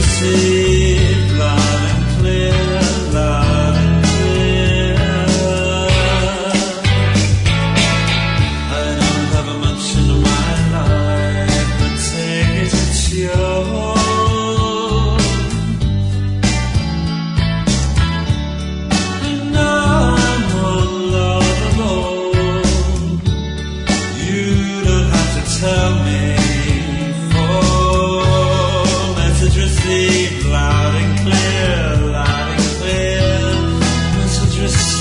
received loud and clear, loud and clear. I don't have much in my life, but take it, it's yours. And now I'm unlovable. You don't have to tell me. Received loud and clear, loud and clear. Message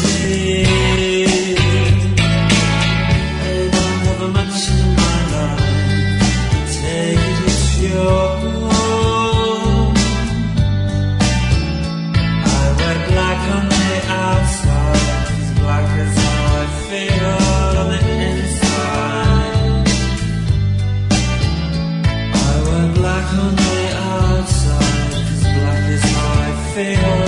received. I don't have much in my life. Take it, it's yours. I wear black on the outside, 'cause black is how I feel on the inside. I wear black on the outside, 'cause black is how I feel